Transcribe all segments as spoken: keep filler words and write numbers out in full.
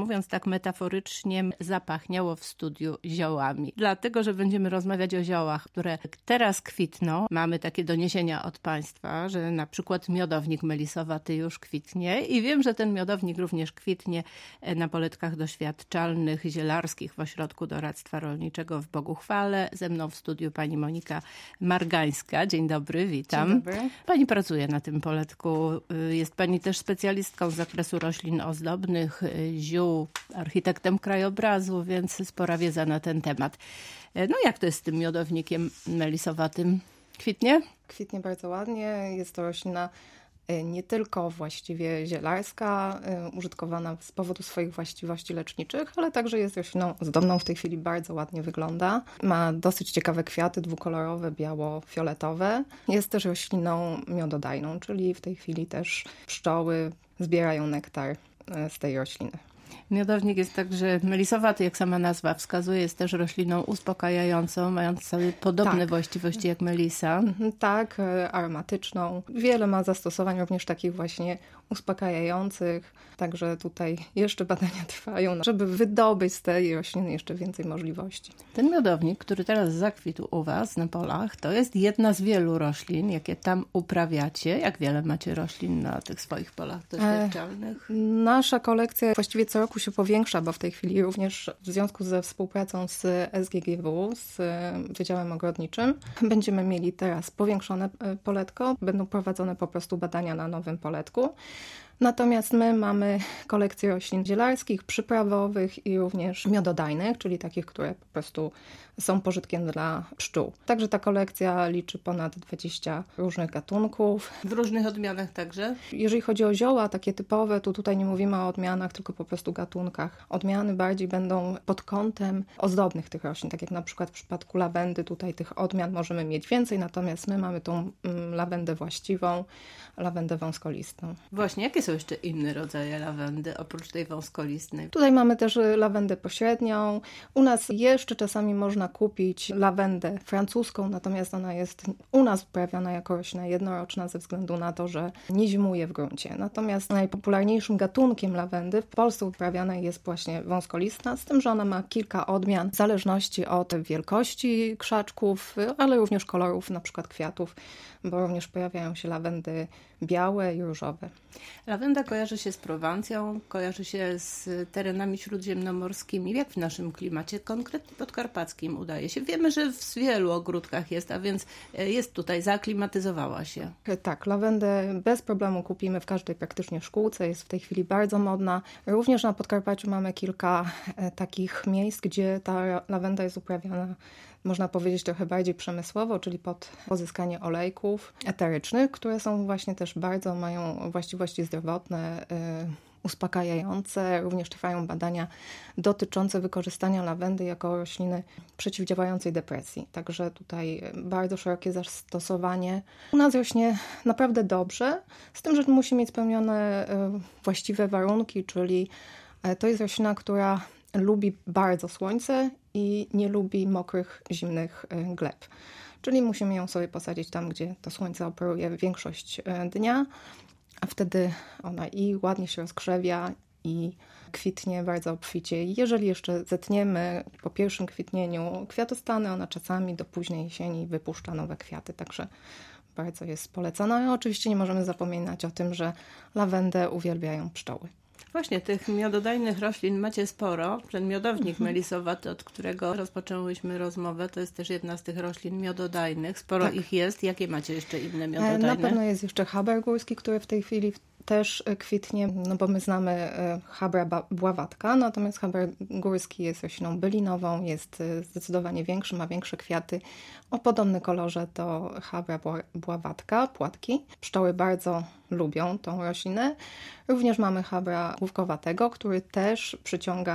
mówiąc tak metaforycznie, zapachniało w studiu ziołami. Dlatego, że będziemy rozmawiać o ziołach, które teraz kwitną. Mamy takie doniesienia od państwa, że na przykład miodownik melisowaty już kwitnie i wiem, że ten miodownik również kwitnie na poletkach doświadczalnych, zielarskich w Ośrodku Doradztwa Rolniczego w Boguchwale. Ze mną w studiu pani Monika Margańska. Dzień dobry, witam. Dzień dobry. Pani pracuje na tym poletku. Jest pani też specjalistką z zakresu roślin ozdobnych, ziół, architektem krajobrazu, więc spora wiedza na ten temat. No jak to jest z tym miodownikiem melisowatym? Kwitnie? Kwitnie bardzo ładnie. Jest to roślina nie tylko właściwie zielarska, użytkowana z powodu swoich właściwości leczniczych, ale także jest rośliną ozdobną. W tej chwili bardzo ładnie wygląda. Ma dosyć ciekawe kwiaty, dwukolorowe, biało-fioletowe. Jest też rośliną miododajną, czyli w tej chwili też pszczoły zbierają nektar z tej rośliny. Miodownik jest także melisowaty, jak sama nazwa wskazuje, jest też rośliną uspokajającą, mając sobie podobne tak. właściwości jak melisa. Tak, aromatyczną. Wiele ma zastosowań również takich właśnie uspokajających. Także tutaj jeszcze badania trwają, żeby wydobyć z tej rośliny jeszcze więcej możliwości. Ten miodownik, który teraz zakwitł u was na polach, to jest jedna z wielu roślin, jakie tam uprawiacie. Jak wiele macie roślin na tych swoich polach doświadczalnych? E, nasza kolekcja właściwie co roku się powiększa, bo w tej chwili również w związku ze współpracą z S G G W, z Wydziałem Ogrodniczym, będziemy mieli teraz powiększone poletko. Będą prowadzone po prostu badania na nowym poletku. Natomiast my mamy kolekcję roślin zielarskich, przyprawowych i również miododajnych, czyli takich, które po prostu są pożytkiem dla pszczół. Także ta kolekcja liczy ponad dwadzieścia różnych gatunków. W różnych odmianach także? Jeżeli chodzi o zioła takie typowe, to tutaj nie mówimy o odmianach, tylko po prostu gatunkach. Odmiany bardziej będą pod kątem ozdobnych tych roślin, tak jak na przykład w przypadku lawendy, tutaj tych odmian możemy mieć więcej, natomiast my mamy tą lawendę właściwą, lawendę wąskolistą. Właśnie, jakie są jeszcze inne rodzaje lawendy, oprócz tej wąskolistnej? Tutaj mamy też lawendę pośrednią. U nas jeszcze czasami można kupić lawendę francuską, natomiast ona jest u nas uprawiana jako roślina jednoroczna ze względu na to, że nie zimuje w gruncie. Natomiast najpopularniejszym gatunkiem lawendy w Polsce uprawiana jest właśnie wąskolistna, z tym, że ona ma kilka odmian w zależności od wielkości krzaczków, ale również kolorów na przykład kwiatów, bo również pojawiają się lawendy białe i różowe. Lawenda kojarzy się z Prowancją, kojarzy się z terenami śródziemnomorskimi. Jak w naszym klimacie, konkretnie podkarpackim udaje się? Wiemy, że w wielu ogródkach jest, a więc jest tutaj, zaaklimatyzowała się. Tak, lawendę bez problemu kupimy w każdej praktycznie szkółce. Jest w tej chwili bardzo modna. Również na Podkarpaciu mamy kilka takich miejsc, gdzie ta lawenda jest uprawiana, można powiedzieć, trochę bardziej przemysłowo, czyli pod pozyskanie olejków eterycznych, które są właśnie też bardzo, mają właściwości zdrowotne, yy, uspokajające. Również trwają badania dotyczące wykorzystania lawendy jako rośliny przeciwdziałającej depresji. Także tutaj bardzo szerokie zastosowanie. U nas rośnie naprawdę dobrze, z tym, że musi mieć spełnione yy, właściwe warunki, czyli yy, to jest roślina, która lubi bardzo słońce i nie lubi mokrych, zimnych gleb. Czyli musimy ją sobie posadzić tam, gdzie to słońce operuje większość dnia, a wtedy ona i ładnie się rozkrzewia i kwitnie bardzo obficie. Jeżeli jeszcze zetniemy po pierwszym kwitnieniu kwiatostany, ona czasami do późnej jesieni wypuszcza nowe kwiaty, także bardzo jest polecana. I oczywiście nie możemy zapominać o tym, że lawendę uwielbiają pszczoły. Właśnie, tych miododajnych roślin macie sporo. Ten miodownik melisowaty, od którego rozpoczęłyśmy rozmowę, to jest też jedna z tych roślin miododajnych. Sporo tak. ich jest. Jakie macie jeszcze inne miododajne? Na pewno jest jeszcze haber górski, który w tej chwili też kwitnie, no bo my znamy habra bławatka, natomiast haber górski jest rośliną bylinową, jest zdecydowanie większy, ma większe kwiaty o podobnym kolorze do habra bławatka, płatki. Pszczoły bardzo lubią tą roślinę. Również mamy habra główkowatego, który też przyciąga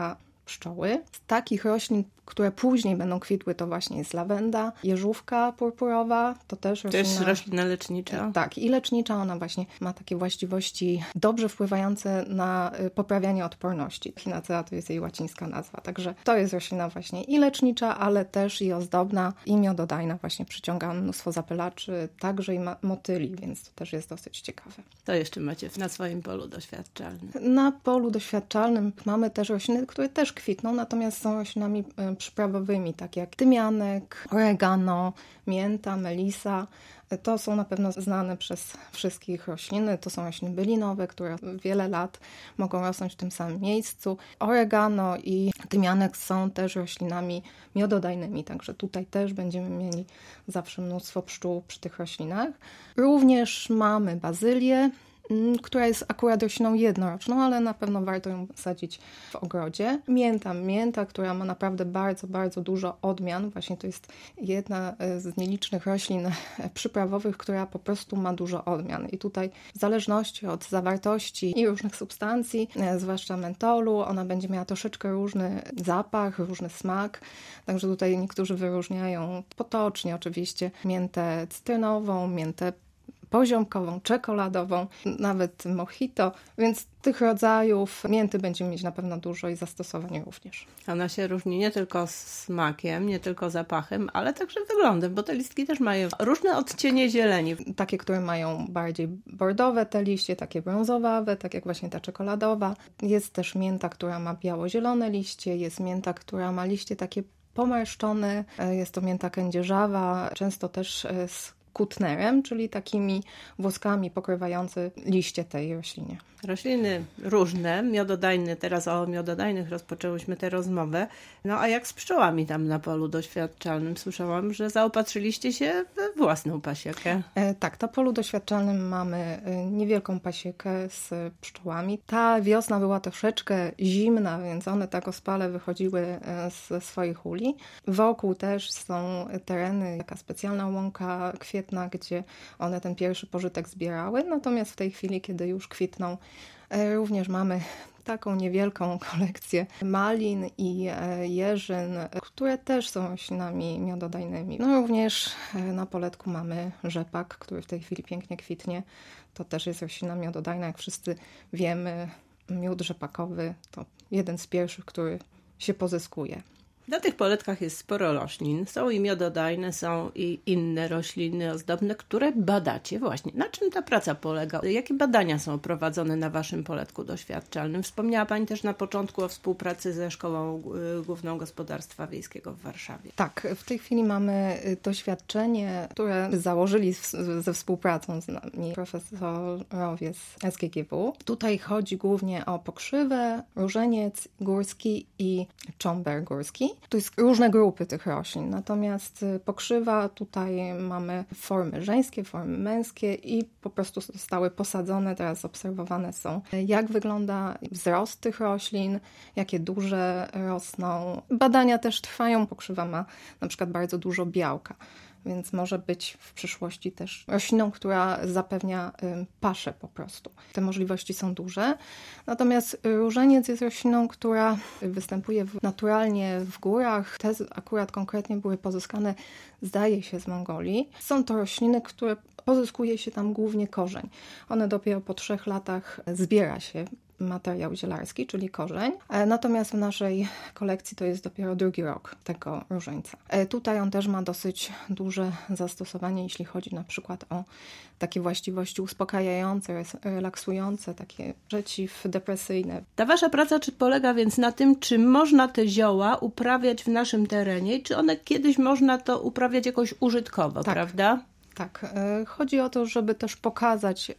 pszczoły. Z takich roślin, które później będą kwitły, to właśnie jest lawenda, jeżówka purpurowa, to też roślina... To jest roślina lecznicza. Tak, i lecznicza, ona właśnie ma takie właściwości dobrze wpływające na poprawianie odporności. Echinacea to jest jej łacińska nazwa, także to jest roślina właśnie i lecznicza, ale też i ozdobna, i miododajna, właśnie przyciąga mnóstwo zapylaczy, także i motyli, więc to też jest dosyć ciekawe. To jeszcze macie na swoim polu doświadczalnym? Na polu doświadczalnym mamy też rośliny, które też kwitną, natomiast są roślinami przyprawowymi, tak jak tymianek, oregano, mięta, melisa. To są na pewno znane przez wszystkich rośliny. To są rośliny bylinowe, które wiele lat mogą rosnąć w tym samym miejscu. Oregano i tymianek są też roślinami miododajnymi, także tutaj też będziemy mieli zawsze mnóstwo pszczół przy tych roślinach. Również mamy bazylię, która jest akurat rośliną jednoroczną, ale na pewno warto ją sadzić w ogrodzie. Mięta, mięta, która ma naprawdę bardzo, bardzo dużo odmian. Właśnie to jest jedna z nielicznych roślin przyprawowych, która po prostu ma dużo odmian. I tutaj w zależności od zawartości i różnych substancji, zwłaszcza mentolu, ona będzie miała troszeczkę różny zapach, różny smak. Także tutaj niektórzy wyróżniają potocznie oczywiście miętę cytrynową, miętę poziomkową, czekoladową, nawet mojito, więc tych rodzajów mięty będziemy mieć na pewno dużo i zastosowań również. Ona się różni nie tylko smakiem, nie tylko zapachem, ale także wyglądem, bo te listki też mają różne odcienie zieleni. Takie, które mają bardziej bordowe te liście, takie brązowawe, tak jak właśnie ta czekoladowa. Jest też mięta, która ma biało-zielone liście, jest mięta, która ma liście takie pomarszczone, jest to mięta kędzierzawa, często też z kutnerem, czyli takimi włoskami pokrywający liście tej roślinie. Rośliny różne, miododajne, teraz o miododajnych rozpoczęłyśmy tę rozmowę. No a jak z pszczołami tam na polu doświadczalnym? Słyszałam, że zaopatrzyliście się we własną pasiekę. E, tak, na polu doświadczalnym mamy niewielką pasiekę z pszczołami. Ta wiosna była troszeczkę zimna, więc one tak ospale wychodziły ze swoich uli. Wokół też są tereny, taka specjalna łąka kwietna, gdzie one ten pierwszy pożytek zbierały. Natomiast w tej chwili, kiedy już kwitną, również mamy taką niewielką kolekcję malin i jeżyn, które też są roślinami miododajnymi. No również na poletku mamy rzepak, który w tej chwili pięknie kwitnie. To też jest roślina miododajna, jak wszyscy wiemy. Miód rzepakowy to jeden z pierwszych, który się pozyskuje. Na tych poletkach jest sporo roślin. Są i miododajne, są i inne rośliny ozdobne, które badacie właśnie. Na czym ta praca polega? Jakie badania są prowadzone na waszym poletku doświadczalnym? Wspomniała Pani też na początku o współpracy ze Szkołą Główną Gospodarstwa Wiejskiego w Warszawie. Tak, w tej chwili mamy doświadczenie, które założyli ze współpracą z nami profesorowie z S G G W. Tutaj chodzi głównie o pokrzywę, różeniec górski i cząber górski. Tu jest różne grupy tych roślin, natomiast pokrzywa tutaj mamy formy żeńskie, formy męskie i po prostu zostały posadzone, teraz obserwowane są, jak wygląda wzrost tych roślin, jakie duże rosną. Badania też trwają, pokrzywa ma na przykład bardzo dużo białka, więc może być w przyszłości też rośliną, która zapewnia paszę po prostu. Te możliwości są duże. Natomiast różeniec jest rośliną, która występuje naturalnie w górach. Te akurat konkretnie były pozyskane, zdaje się, z Mongolii. Są to rośliny, które pozyskuje się tam głównie korzeń. One dopiero po trzech latach zbiera się materiał zielarski, czyli korzeń. Natomiast w naszej kolekcji to jest dopiero drugi rok tego różańca. Tutaj on też ma dosyć duże zastosowanie, jeśli chodzi na przykład o takie właściwości uspokajające, relaksujące, takie przeciwdepresyjne. Ta wasza praca czy polega więc na tym, czy można te zioła uprawiać w naszym terenie i czy one kiedyś można to uprawiać jakoś użytkowo, tak, prawda? Tak, chodzi o to, żeby też pokazać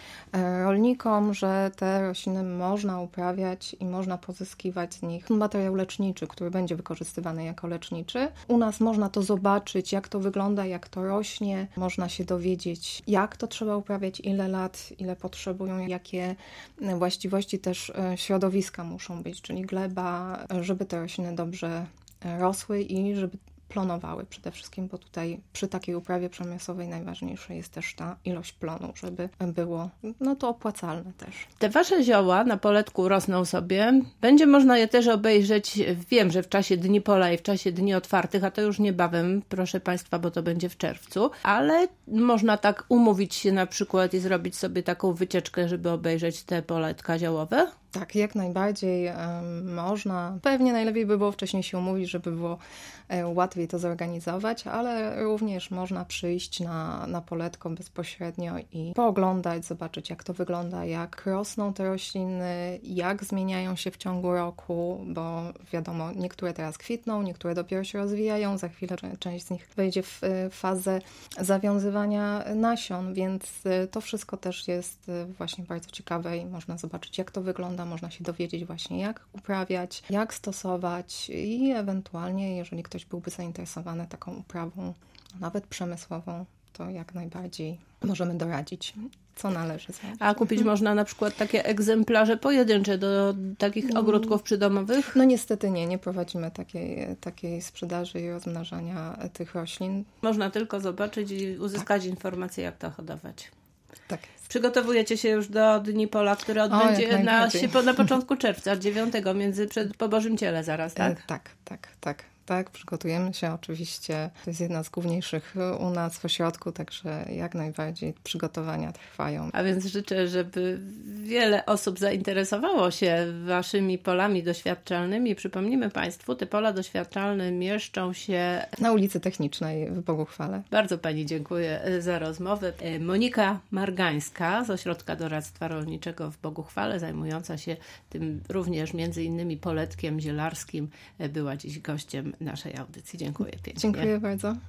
rolnikom, że te rośliny można uprawiać i można pozyskiwać z nich materiał leczniczy, który będzie wykorzystywany jako leczniczy. U nas można to zobaczyć, jak to wygląda, jak to rośnie. Można się dowiedzieć, jak to trzeba uprawiać, ile lat, ile potrzebują, jakie właściwości też środowiska muszą być, czyli gleba, żeby te rośliny dobrze rosły i żeby plonowały przede wszystkim, bo tutaj przy takiej uprawie przemysłowej najważniejsza jest też ta ilość plonu, żeby było no to opłacalne też. Te wasze zioła na poletku rosną sobie. Będzie można je też obejrzeć, wiem, że w czasie Dni Pola i w czasie Dni Otwartych, a to już niebawem, proszę Państwa, bo to będzie w czerwcu, ale można tak umówić się na przykład i zrobić sobie taką wycieczkę, żeby obejrzeć te poletka ziołowe? Tak, jak najbardziej um, można. Pewnie najlepiej by było wcześniej się umówić, żeby było e, łatwiej to zorganizować, ale również można przyjść na, na poletko bezpośrednio i pooglądać, zobaczyć jak to wygląda, jak rosną te rośliny, jak zmieniają się w ciągu roku, bo wiadomo, niektóre teraz kwitną, niektóre dopiero się rozwijają, za chwilę część z nich wejdzie w e, fazę zawiązywania nasion, więc e, to wszystko też jest e, właśnie bardzo ciekawe i można zobaczyć jak to wygląda. Można się dowiedzieć właśnie, jak uprawiać, jak stosować i ewentualnie, jeżeli ktoś byłby zainteresowany taką uprawą, nawet przemysłową, to jak najbardziej możemy doradzić, co należy zrobić. A kupić mhm. można na przykład takie egzemplarze pojedyncze do takich ogródków przydomowych? No niestety nie, nie prowadzimy takiej, takiej sprzedaży i rozmnażania tych roślin. Można tylko zobaczyć i uzyskać tak. informacje, jak to hodować. Tak. Przygotowujecie się już do Dni Pola, które odbędzie o, na, się, na początku czerwca, dziewiątego, między przed po Bożym Ciele zaraz, tak? E, tak, tak, tak. Tak, przygotujemy się oczywiście. To jest jedna z główniejszych u nas w ośrodku, także jak najbardziej przygotowania trwają. A więc życzę, żeby wiele osób zainteresowało się waszymi polami doświadczalnymi. Przypomnimy Państwu, te pola doświadczalne mieszczą się na ulicy Technicznej w Boguchwale. Bardzo Pani dziękuję za rozmowę. Monika Margańska z Ośrodka Doradztwa Rolniczego w Boguchwale, zajmująca się tym również między innymi poletkiem zielarskim, była dziś gościem naszej audycji. Dziękuję pięknie. Dziękuję bardzo.